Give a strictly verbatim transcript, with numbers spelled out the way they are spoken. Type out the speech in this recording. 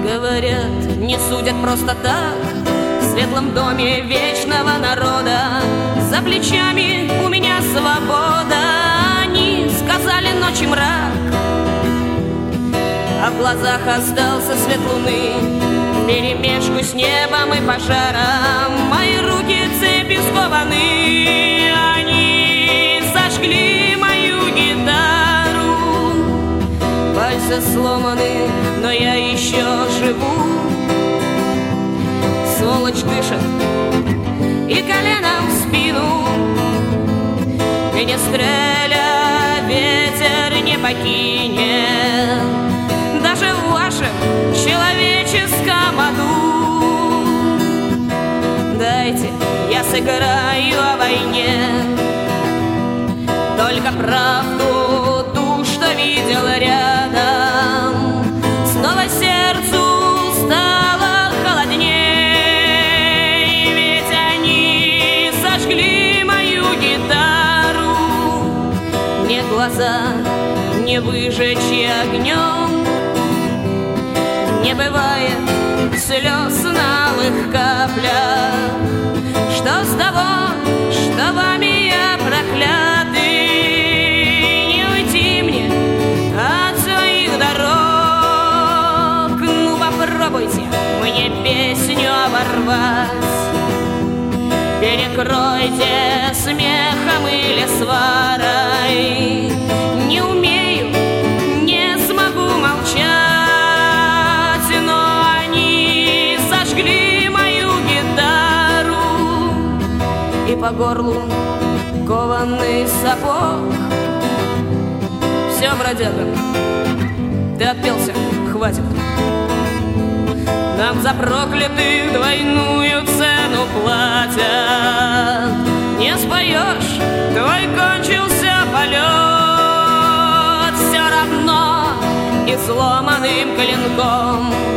Говорят, не судят просто так. В светлом доме вечного народа за плечами у меня свобода. Они сказали ночи мрак, а в глазах остался свет луны вперемешку с небом и пожаром. Мои руки цепью скованы, они сожгли мою гитару. Пальцы сломаны, но я еще живу. Сволочь дышит и коленом в спину. Не стреляй, ветер не покинет даже в вашем человеческом аду. Дайте, я сыграю о войне, только правду, ту, что видел рядом. Снова сердцу стало холодней, ведь они сожгли мою гитару. Мне глаза не выжечь огнем, не бывает слез на алых каплях. Что с того, что вами я проклятый? Не уйти мне от своих дорог. Ну попробуйте мне песню оборвать, перекройте смехом или сварой. Не умею, не смогу молчать, но они сожгли мою гитару. И по горлу кованный сапог. Все, бродяга, ты отпелся, хватит. Нам за проклятых двойную цену платят. Не споешь, твой кончился полет. Все равно изломанным клинком